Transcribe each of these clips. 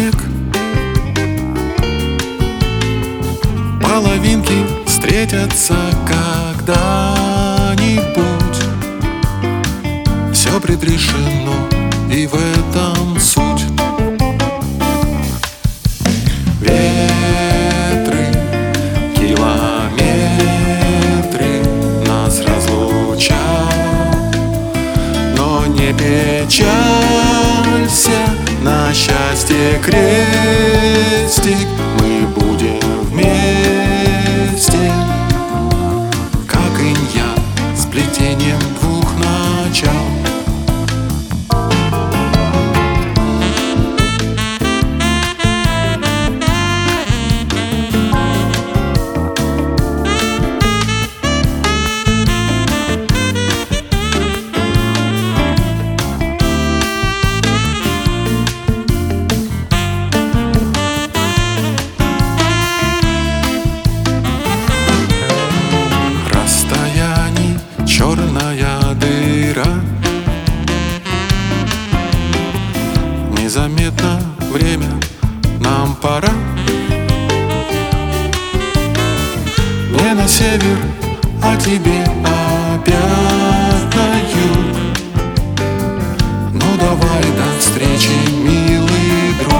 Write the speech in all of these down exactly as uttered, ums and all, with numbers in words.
снег. Половинки встретятся когда-нибудь. Все предрешено, и в этом суть. Ветры, километры нас разлучат, но не печалься, на счастье крестик, мы будем вместе, как инь-янь, сплетением двух начал. Черная дыра, незаметно время, нам пора. Не на север, а тебе опять на юг. Ну давай, до встречи, милый друг.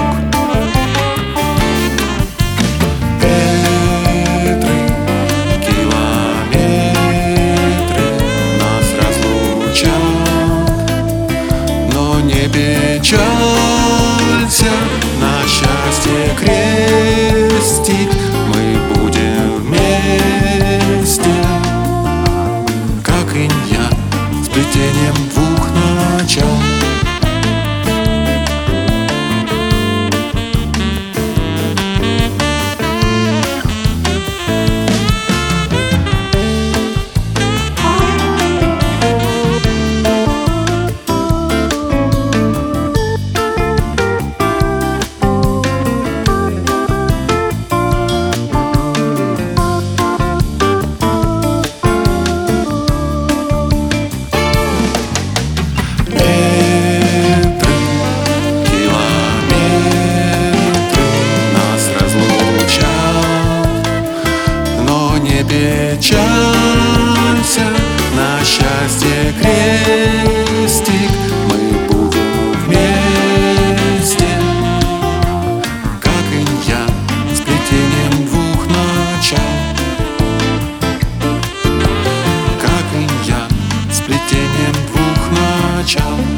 Не печалься, на счастье крестик, мы будем вместе, как инь-янь, сплетением двух начал. Печалься, на счастье крестик, мы будем вместе, как инь-янь, сплетением двух начал. Как инь-янь, сплетением двух начал.